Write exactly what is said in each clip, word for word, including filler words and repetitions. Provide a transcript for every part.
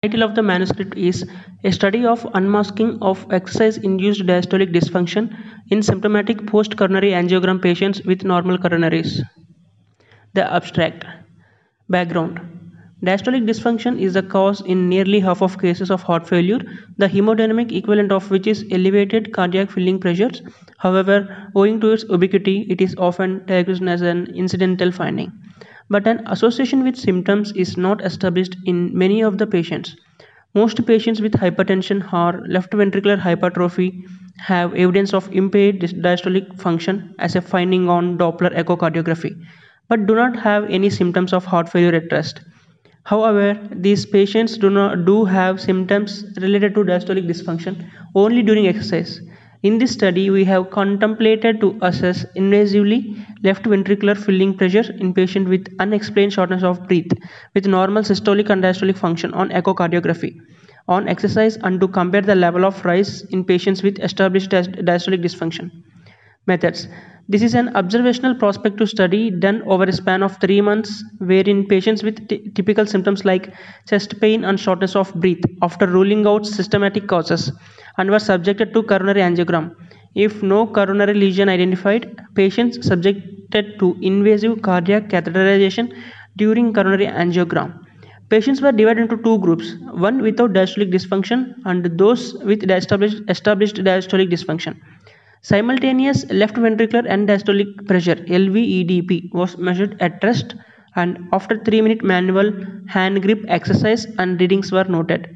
Title of the manuscript is A Study of Unmasking of Exercise-Induced Diastolic Dysfunction in Symptomatic Post-Coronary Angiogram Patients with Normal Coronaries. The abstract. Background. Diastolic dysfunction is the cause in nearly half of cases of heart failure, the hemodynamic equivalent of which is elevated cardiac filling pressures. However, owing to its ubiquity, it is often diagnosed as an incidental finding. But an association with symptoms is not established in many of the patients. Most patients with hypertension or left ventricular hypertrophy have evidence of impaired diastolic function as a finding on Doppler echocardiography, but do not have any symptoms of heart failure at rest. However, these patients do not do have symptoms related to diastolic dysfunction only during exercise. In this study, we have contemplated to assess invasively left ventricular filling pressure in patients with unexplained shortness of breath with normal systolic and diastolic function on echocardiography on exercise and to compare the level of rise in patients with established diastolic dysfunction. Methods. This is an observational prospective study done over a span of three months wherein patients with typical symptoms like chest pain and shortness of breath after ruling out systematic causes and were subjected to coronary angiogram. If no coronary lesion identified, patients subjected to invasive cardiac catheterization during coronary angiogram. Patients were divided into two groups, one without diastolic dysfunction and those with established, established diastolic dysfunction. Simultaneous left ventricular and diastolic pressure L V E D P was measured at rest and after three minute manual hand grip exercise and readings were noted.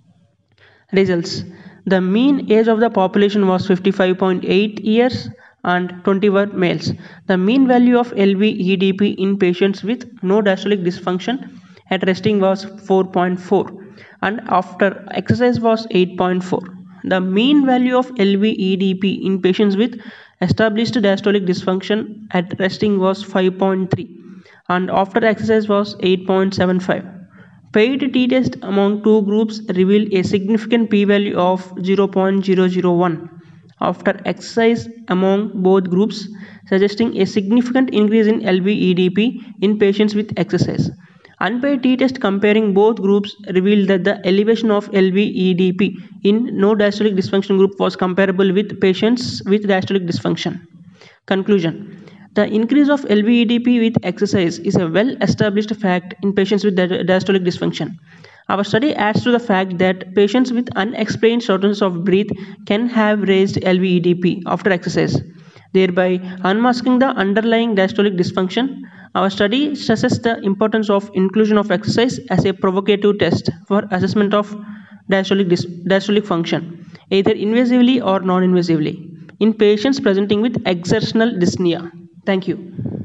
Results. The mean age of the population was fifty-five point eight years and twenty were males. The mean value of L V E D P in patients with no diastolic dysfunction at resting was four point four and after exercise was eight point four. The mean value of L V E D P in patients with established diastolic dysfunction at resting was five point three and after exercise was eight point seven five. Paired t-test among two groups revealed a significant p-value of zero point zero zero one after exercise among both groups, suggesting a significant increase in L V E D P in patients with exercise. Unpaired t-test comparing both groups revealed that the elevation of L V E D P in no diastolic dysfunction group was comparable with patients with diastolic dysfunction. Conclusion. The increase of L V E D P with exercise is a well-established fact in patients with diastolic dysfunction. Our study adds to the fact that patients with unexplained shortness of breath can have raised L V E D P after exercise, thereby unmasking the underlying diastolic dysfunction. Our study stresses the importance of inclusion of exercise as a provocative test for assessment of diastolic, diastolic function, either invasively or non-invasively, in patients presenting with exertional dyspnea. Thank you.